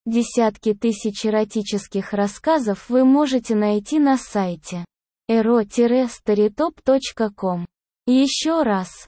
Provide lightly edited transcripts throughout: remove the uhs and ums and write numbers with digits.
Десятки тысяч эротических рассказов вы можете найти на сайте ero-storytop.com. Еще раз,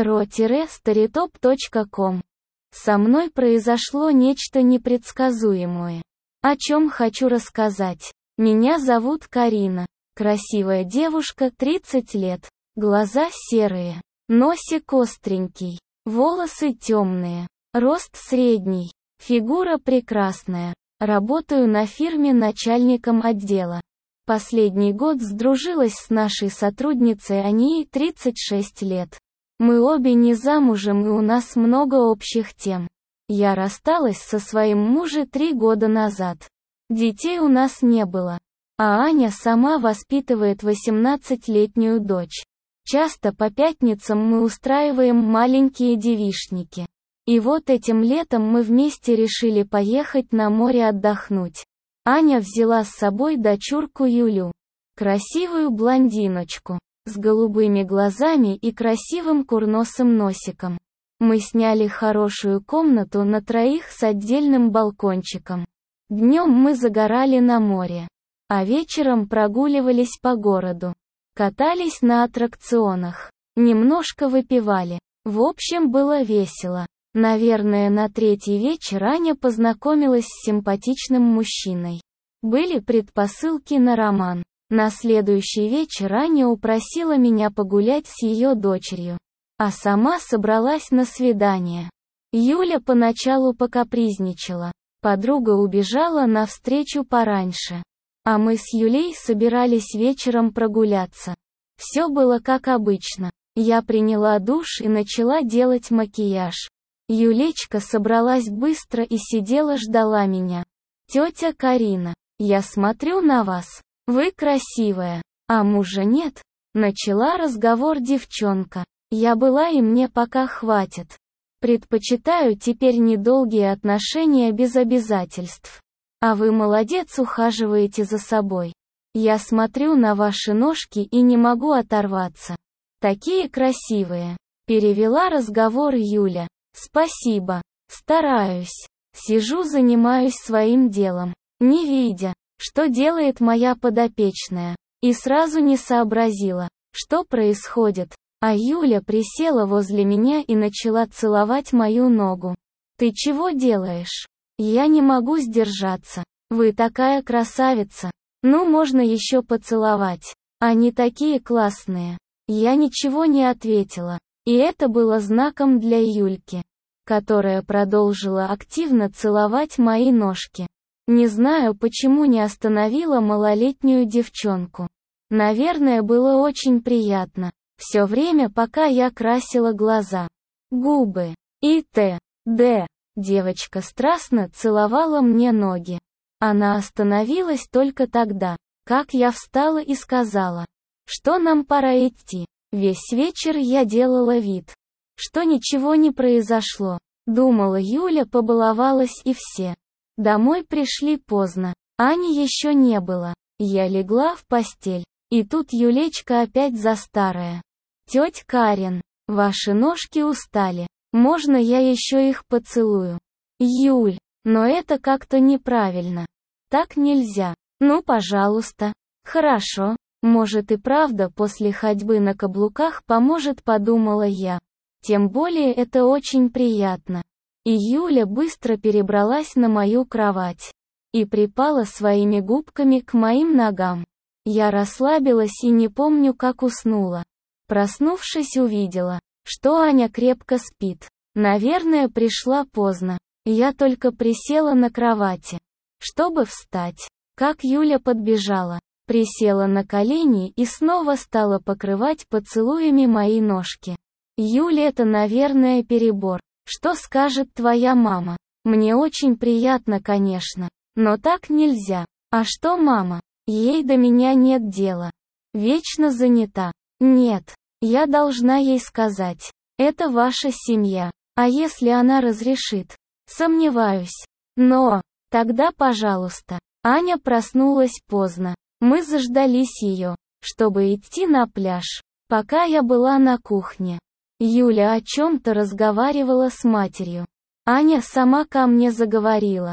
ero-storytop.com. Со мной произошло нечто непредсказуемое. О чем хочу рассказать. Меня зовут Карина. Красивая девушка, 30 лет. Глаза серые. Носик остренький. Волосы темные. Рост средний. Фигура прекрасная. Работаю на фирме начальником отдела. Последний год сдружилась с нашей сотрудницей, а ей 36 лет. Мы обе не замужем и у нас много общих тем. Я рассталась со своим мужем 3 года назад. Детей у нас не было. А Аня сама воспитывает 18-летнюю дочь. Часто по пятницам мы устраиваем маленькие девичники. И вот этим летом мы вместе решили поехать на море отдохнуть. Аня взяла с собой дочурку Юлю. Красивую блондиночку. С голубыми глазами и красивым курносым носиком. Мы сняли хорошую комнату на 3 с отдельным балкончиком. Днем мы загорали на море. А вечером прогуливались по городу. Катались на аттракционах. Немножко выпивали. В общем, было весело. Наверное, на 3-й вечер Аня познакомилась с симпатичным мужчиной. Были предпосылки на роман. На следующий вечер Аня упросила меня погулять с ее дочерью. А сама собралась на свидание. Юля поначалу покапризничала. Подруга убежала навстречу пораньше. А мы с Юлей собирались вечером прогуляться. Все было как обычно. Я приняла душ и начала делать макияж. Юлечка собралась быстро и сидела ждала меня. «Тетя Карина, я смотрю на вас. Вы красивая. А мужа нет?» Начала разговор девчонка. Я была и мне пока хватит. Предпочитаю теперь недолгие отношения без обязательств. А вы молодец, ухаживаете за собой. Я смотрю на ваши ножки и не могу оторваться. Такие красивые. Перевела разговор Юля. Спасибо. Стараюсь. Сижу, занимаюсь своим делом, не видя, что делает моя подопечная. И сразу не сообразила, что происходит. А Юля присела возле меня и начала целовать мою ногу. «Ты чего делаешь? Я не могу сдержаться. Вы такая красавица. Ну, можно еще поцеловать. Они такие классные». Я ничего не ответила. И это было знаком для Юльки, которая продолжила активно целовать мои ножки. Не знаю, почему не остановила малолетнюю девчонку. Наверное, было очень приятно. Все время, пока я красила глаза, губы и т.д. Девочка страстно целовала мне ноги. Она остановилась только тогда, как я встала и сказала, что нам пора идти. Весь вечер я делала вид, что ничего не произошло. Думала, Юля побаловалась и все. Домой пришли поздно. Ани еще не было. Я легла в постель. И тут Юлечка опять за старое. «Тетя Карин, ваши ножки устали. Можно я еще их поцелую?» «Юль, но это как-то неправильно. Так нельзя. Ну, пожалуйста». «Хорошо. Может и правда после ходьбы на каблуках поможет», подумала я. Тем более это очень приятно. И Юля быстро перебралась на мою кровать. И припала своими губками к моим ногам. Я расслабилась и не помню, как уснула. Проснувшись, увидела, что Аня крепко спит. Наверное, пришла поздно. Я только присела на кровати, чтобы встать. Как Юля подбежала, присела на колени и снова стала покрывать поцелуями мои ножки. «Юля, это, наверное, перебор. Что скажет твоя мама?» «Мне очень приятно, конечно. Но так нельзя». «А что мама? Ей до меня нет дела. Вечно занята». «Нет, я должна ей сказать. Это ваша семья. А если она разрешит?» «Сомневаюсь. Но, тогда пожалуйста». Аня проснулась поздно. Мы заждались ее, чтобы идти на пляж. Пока я была на кухне, Юля о чем-то разговаривала с матерью. Аня сама ко мне заговорила.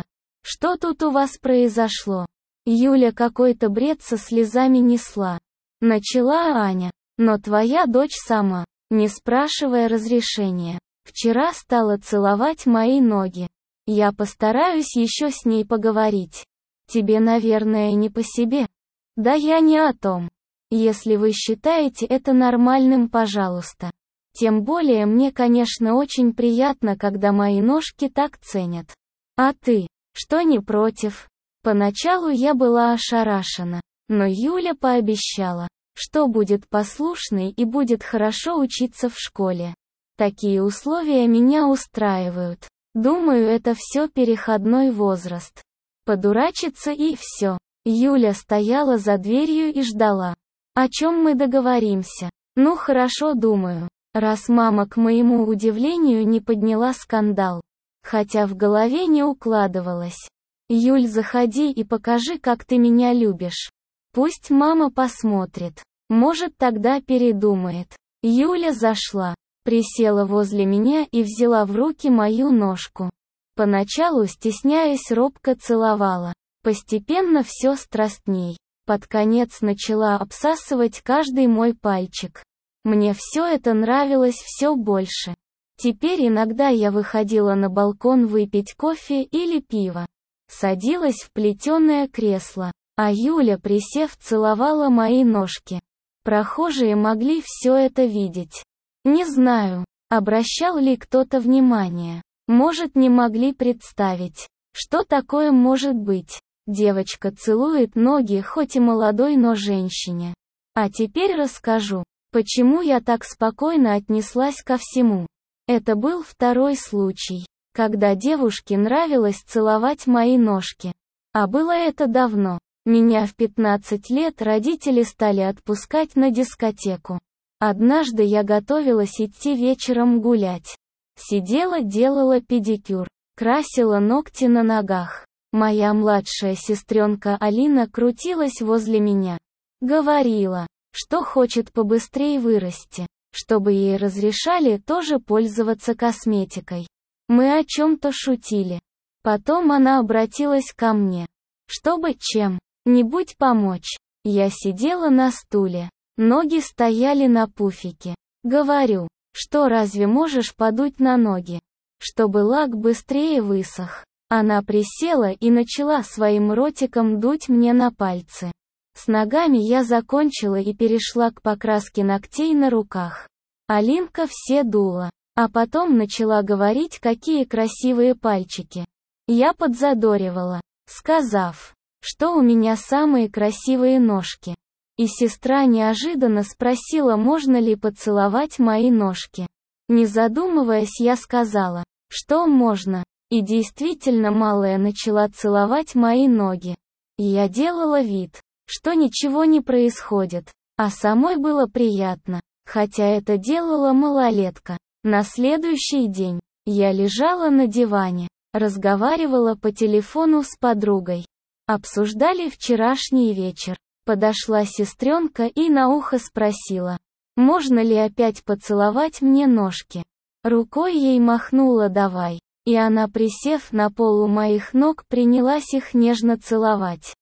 Что тут у вас произошло? Юля какой-то бред со слезами несла. Начала Аня. Но твоя дочь сама, не спрашивая разрешения, вчера стала целовать мои ноги. Я постараюсь еще с ней поговорить. Тебе, наверное, не по себе. Да я не о том. Если вы считаете это нормальным, пожалуйста. Тем более мне, конечно, очень приятно, когда мои ножки так ценят. А ты, что не против? Поначалу я была ошарашена, но Юля пообещала, что будет послушной и будет хорошо учиться в школе. Такие условия меня устраивают. Думаю, это все переходной возраст. Подурачиться и все. Юля стояла за дверью и ждала. О чем мы договоримся? Ну хорошо, думаю. Раз мама, к моему удивлению, не подняла скандал. Хотя в голове не укладывалось. Юль, заходи и покажи, как ты меня любишь. Пусть мама посмотрит. Может, тогда передумает. Юля зашла, присела возле меня и взяла в руки мою ножку. Поначалу, стесняясь, робко целовала. Постепенно все страстней. Под конец начала обсасывать каждый мой пальчик. Мне все это нравилось все больше. Теперь иногда я выходила на балкон выпить кофе или пиво. Садилась в плетеное кресло, а Юля, присев, целовала мои ножки. Прохожие могли все это видеть. Не знаю, обращал ли кто-то внимание. Может, не могли представить, что такое может быть. Девочка целует ноги хоть и молодой, но женщине. А теперь расскажу, почему я так спокойно отнеслась ко всему. Это был второй случай, когда девушке нравилось целовать мои ножки. А было это давно. Меня в 15 лет родители стали отпускать на дискотеку. Однажды я готовилась идти вечером гулять. Сидела, делала педикюр, красила ногти на ногах. Моя младшая сестренка Алина крутилась возле меня. Говорила, что хочет побыстрее вырасти, чтобы ей разрешали тоже пользоваться косметикой. Мы о чем-то шутили. Потом она обратилась ко мне, чтобы чем-нибудь помочь. Я сидела на стуле, ноги стояли на пуфике. Говорю, что разве можешь подуть на ноги, чтобы лак быстрее высох? Она присела и начала своим ротиком дуть мне на пальцы. С ногами я закончила и перешла к покраске ногтей на руках. Алинка все дула, а потом начала говорить, какие красивые пальчики. Я подзадоривала, сказав, что у меня самые красивые ножки. И сестра неожиданно спросила, можно ли поцеловать мои ножки. Не задумываясь, я сказала, что можно. И действительно, малая начала целовать мои ноги. И я делала вид, что ничего не происходит, а самой было приятно, хотя это делала малолетка. На следующий день я лежала на диване, разговаривала по телефону с подругой. Обсуждали вчерашний вечер. Подошла сестренка и на ухо спросила, можно ли опять поцеловать мне ножки. Рукой ей махнула давай. И она, присев на пол у моих ног, принялась их нежно целовать.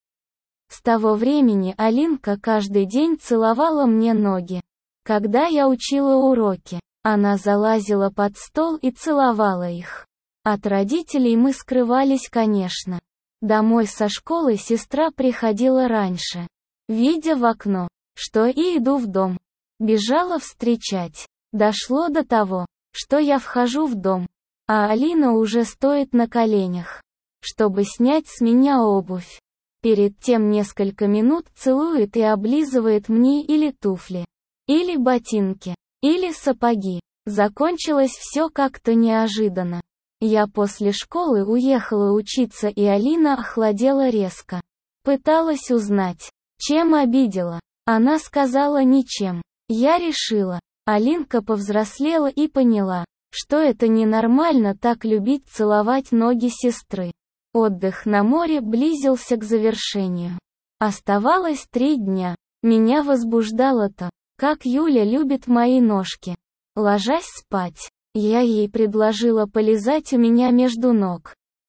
С того времени Алинка каждый день целовала мне ноги. Когда я учила уроки, она залазила под стол и целовала их. От родителей мы скрывались, конечно. Домой со школы сестра приходила раньше. Видя в окно, что и иду в дом, бежала встречать. Дошло до того, что я вхожу в дом, а Алина уже стоит на коленях, чтобы снять с меня обувь. Перед тем несколько минут целует и облизывает мне или туфли, или ботинки, или сапоги. Закончилось все как-то неожиданно. Я после школы уехала учиться, и Алина охладела резко. Пыталась узнать, чем обидела. Она сказала ничем. Я решила. Алинка повзрослела и поняла, что это ненормально так любить целовать ноги сестры. Отдых на море близился к завершению. Оставалось 3 дня. Меня возбуждало то, как Юля любит мои ножки. Ложась спать, я ей предложила полизать у меня между ног.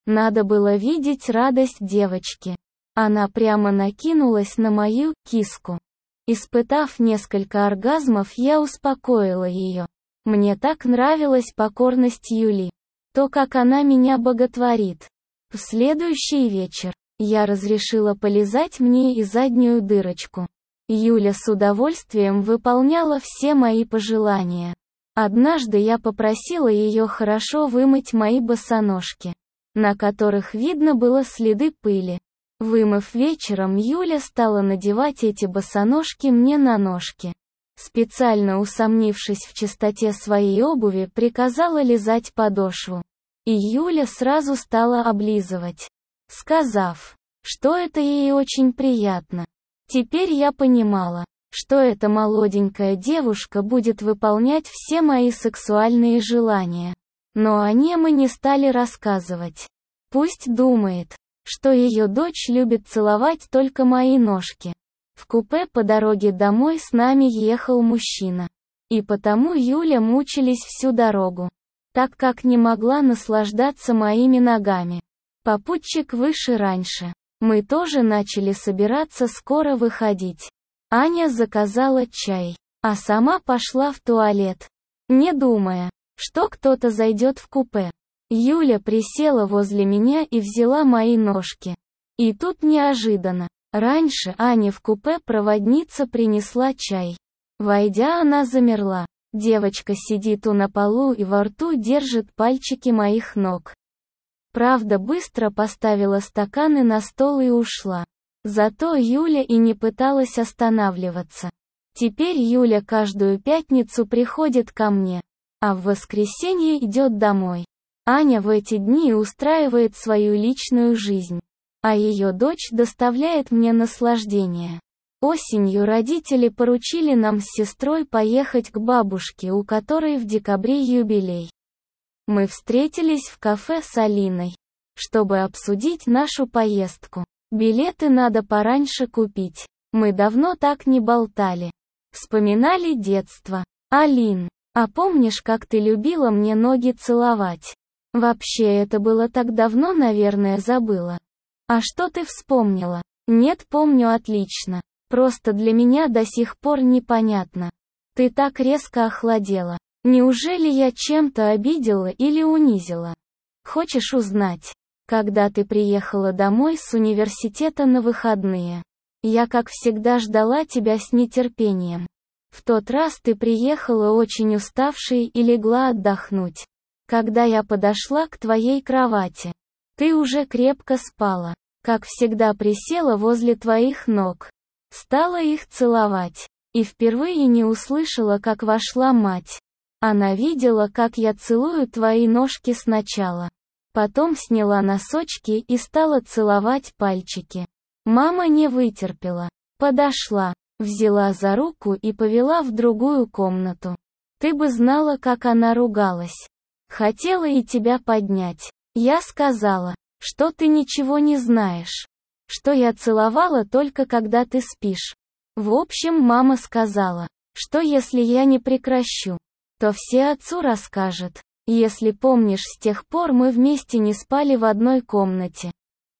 Надо было видеть радость девочки. Она прямо накинулась на мою киску. Испытав несколько оргазмов, я успокоила ее. Мне так нравилась покорность Юли. То, как она меня боготворит. В следующий вечер я разрешила полизать мне и заднюю дырочку. Юля с удовольствием выполняла все мои пожелания. Однажды я попросила ее хорошо вымыть мои босоножки, на которых видно было следы пыли. Вымыв вечером, Юля стала надевать эти босоножки мне на ножки. Специально усомнившись в чистоте своей обуви, приказала лизать подошву. И Юля сразу стала облизывать, сказав, что это ей очень приятно. Теперь я понимала, что эта молоденькая девушка будет выполнять все мои сексуальные желания. Но о ней мы не стали рассказывать. Пусть думает, что ее дочь любит целовать только мои ножки. В купе по дороге домой с нами ехал мужчина. И потому Юля мучились всю дорогу, так как не могла наслаждаться моими ногами. Попутчик выше раньше. Мы тоже начали собираться скоро выходить. Аня заказала чай, а сама пошла в туалет, не думая, что кто-то зайдет в купе. Юля присела возле меня и взяла мои ножки. И тут неожиданно. Раньше Ане в купе проводница принесла чай. Войдя, она замерла. Девочка сидит на полу и во рту держит пальчики моих ног. Правда, быстро поставила стаканы на стол и ушла. Зато Юля и не пыталась останавливаться. Теперь Юля каждую пятницу приходит ко мне, а в воскресенье идет домой. Аня в эти дни устраивает свою личную жизнь, а ее дочь доставляет мне наслаждение. Осенью родители поручили нам с сестрой поехать к бабушке, у которой в декабре юбилей. Мы встретились в кафе с Алиной, чтобы обсудить нашу поездку. Билеты надо пораньше купить. Мы давно так не болтали. Вспоминали детство. Алин, а помнишь, как ты любила мне ноги целовать? Вообще это было так давно, наверное, забыла. А что ты вспомнила? Нет, помню отлично. Просто для меня до сих пор непонятно. Ты так резко охладела. Неужели я чем-то обидела или унизила? Хочешь узнать? Когда ты приехала домой с университета на выходные, я как всегда ждала тебя с нетерпением. В тот раз ты приехала очень уставшей и легла отдохнуть. Когда я подошла к твоей кровати, ты уже крепко спала. Как всегда присела возле твоих ног. Стала их целовать. И впервые не услышала, как вошла мать. Она видела, как я целую твои ножки сначала. Потом сняла носочки и стала целовать пальчики. Мама не вытерпела. Подошла, взяла за руку и повела в другую комнату. Ты бы знала, как она ругалась. Хотела и тебя поднять. Я сказала, что ты ничего не знаешь. Что я целовала только когда ты спишь. В общем, мама сказала, что если я не прекращу, то все отцу расскажет. Если помнишь, с тех пор мы вместе не спали в одной комнате.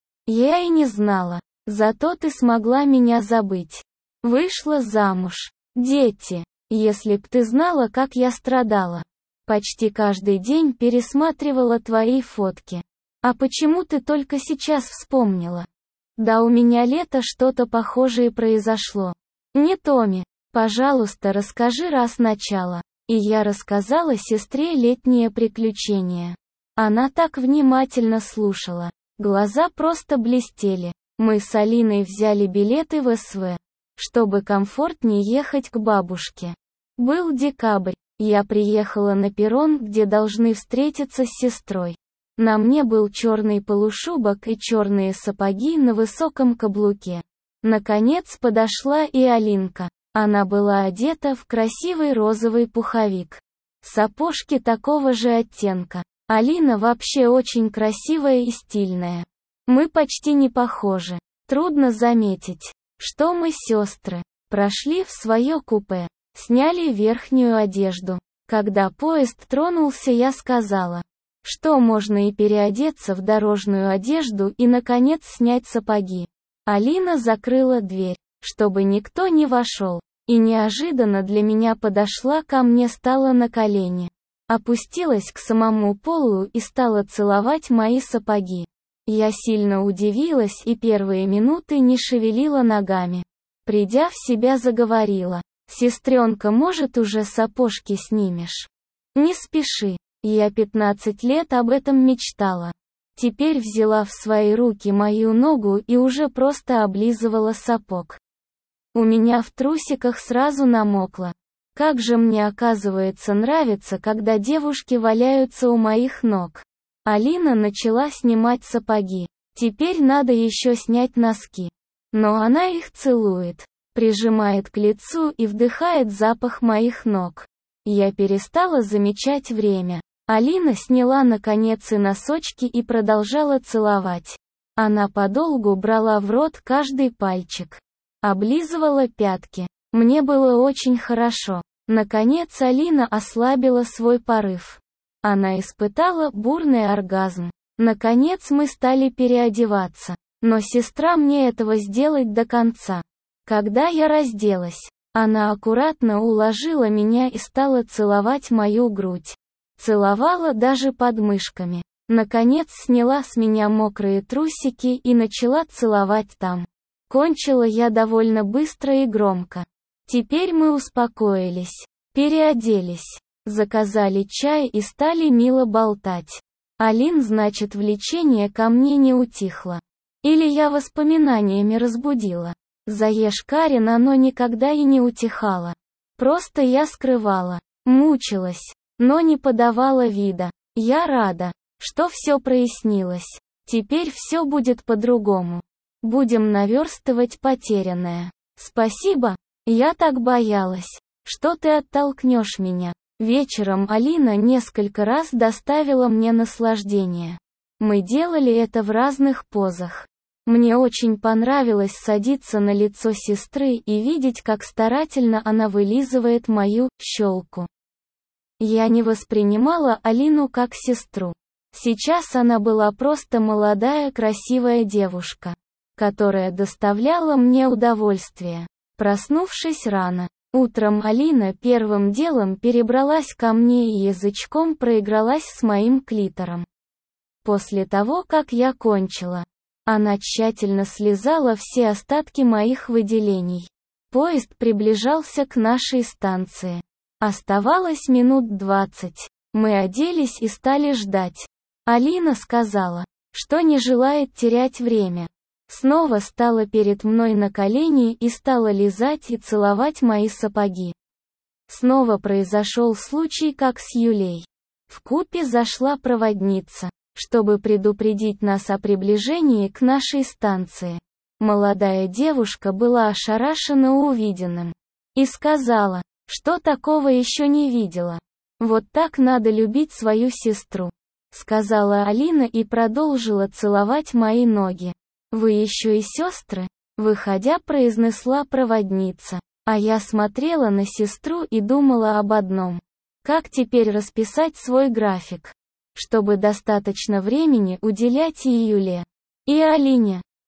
Я и не знала. Зато ты смогла меня забыть. Вышла замуж. Дети. Если б ты знала, как я страдала. Почти каждый день пересматривала твои фотки. А почему ты только сейчас вспомнила? Да у меня лето что-то похожее произошло. Не Томи. Пожалуйста, расскажи раз начало. И я рассказала сестре летнее приключение. Она так внимательно слушала. Глаза просто блестели. Мы с Алиной взяли билеты в СВ, чтобы комфортнее ехать к бабушке. Был декабрь. Я приехала на перрон, где должны встретиться с сестрой. На мне был черный полушубок и черные сапоги на высоком каблуке. Наконец подошла и Алинка. Она была одета в красивый розовый пуховик. Сапожки такого же оттенка. Алина вообще очень красивая и стильная. Мы почти не похожи. Трудно заметить, что мы сестры. Прошли в свое купе. Сняли верхнюю одежду. Когда поезд тронулся, я сказала, что можно и переодеться в дорожную одежду и, наконец, снять сапоги. Алина закрыла дверь, чтобы никто не вошел, и неожиданно для меня подошла ко мне, стала на колени, опустилась к самому полу и стала целовать мои сапоги. Я сильно удивилась и первые минуты не шевелила ногами. Придя в себя, заговорила: «Сестренка, может, уже сапожки снимешь? Не спеши, я 15 лет об этом мечтала». Теперь взяла в свои руки мою ногу и уже просто облизывала сапог. У меня в трусиках сразу намокло. Как же мне, оказывается, нравится, когда девушки валяются у моих ног. Алина начала снимать сапоги. Теперь надо еще снять носки. Но она их целует, прижимает к лицу и вдыхает запах моих ног. Я перестала замечать время. Алина сняла наконец и носочки и продолжала целовать. Она подолгу брала в рот каждый пальчик. Облизывала пятки. Мне было очень хорошо. Наконец Алина ослабила свой порыв. Она испытала бурный оргазм. Наконец мы стали переодеваться. Но сестра мне этого сделать до конца. Когда я разделась, она аккуратно уложила меня и стала целовать мою грудь. Целовала даже под мышками. Наконец сняла с меня мокрые трусики и начала целовать там. Кончила я довольно быстро и громко. Теперь мы успокоились, переоделись, заказали чай и стали мило болтать. Алин, значит, влечение ко мне не утихло. Или я воспоминаниями разбудила. Заешь, Карин, оно никогда и не утихало. Просто я скрывала, мучилась, но не подавала вида. Я рада, что все прояснилось. Теперь все будет по-другому. Будем наверстывать потерянное. Спасибо, я так боялась, что ты оттолкнешь меня. Вечером Алина несколько раз доставила мне наслаждение. Мы делали это в разных позах. Мне очень понравилось садиться на лицо сестры и видеть, как старательно она вылизывает мою щелку. Я не воспринимала Алину как сестру. Сейчас она была просто молодая красивая девушка, которая доставляла мне удовольствие. Проснувшись рано, утром Алина первым делом перебралась ко мне и язычком проигралась с моим клитором. После того, как я кончила, она тщательно слезала все остатки моих выделений. Поезд приближался к нашей станции. Оставалось минут 20. Мы оделись и стали ждать. Алина сказала, что не желает терять время. Снова стала перед мной на колени и стала лизать и целовать мои сапоги. Снова произошел случай, как с Юлей. В купе зашла проводница, чтобы предупредить нас о приближении к нашей станции. Молодая девушка была ошарашена увиденным и сказала, что такого еще не видела. «Вот так надо любить свою сестру», — сказала Алина и продолжила целовать мои ноги. «Вы еще и сестры?» — выходя, произнесла проводница. А я смотрела на сестру и думала об одном. Как теперь расписать свой график, чтобы достаточно времени уделять и Юле, и Алине.